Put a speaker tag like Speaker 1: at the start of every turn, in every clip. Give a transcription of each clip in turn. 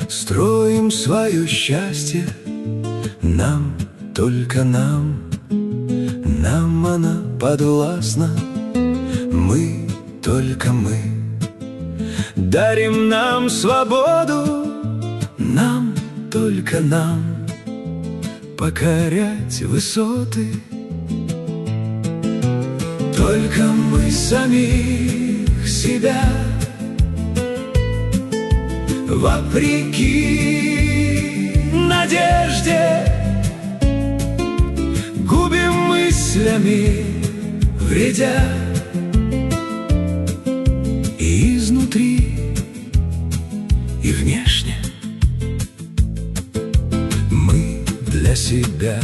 Speaker 1: Строим свое счастье, нам, только нам. Нам она подвластна, мы, только мы. Дарим нам свободу, нам, только нам. Покорять высоты только мы самих себя. Вопреки надежде губим мыслями, вредя. И изнутри, и внешне мы для себя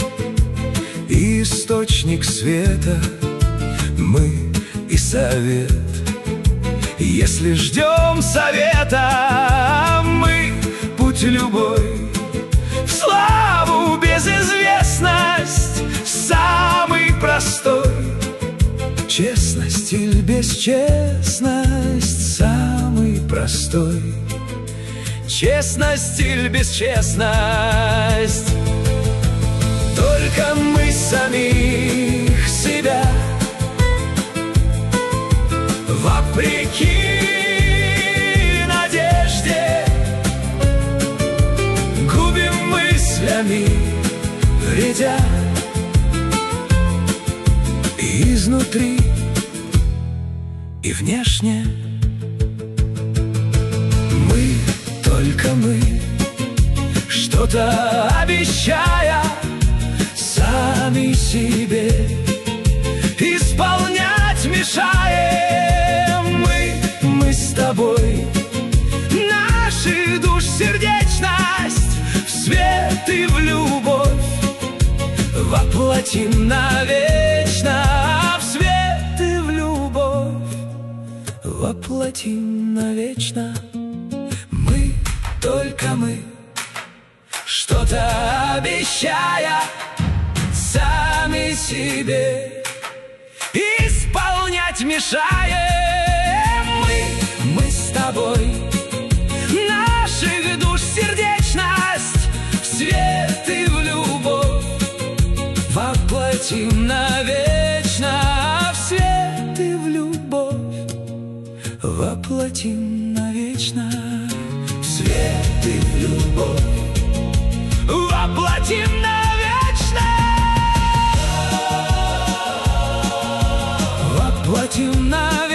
Speaker 1: источник света, мы и совет. Если ждем совета, мы путь любой в славу, безызвестность, самый простой. Честность или бесчестность, самый простой. Честность или бесчестность, только мы самих себя. Вопреки надежде губим мыслями, вредя. И изнутри, и внешне мы, только мы, что-то обещая сами себе, исполнять мешаем мы с тобой. Наших душ сердечность в свет и в любовь воплотим навечно, в свет и в любовь воплотим навечно. Мы, только мы, что-то обещая сами себе, исполнять мешаем мы с тобой. Наших душ сердечность в свет и в любовь воплотим навечно, в свет и в любовь воплотим навечно, в свет и в любовь воплотим навечно, воплотим навечно.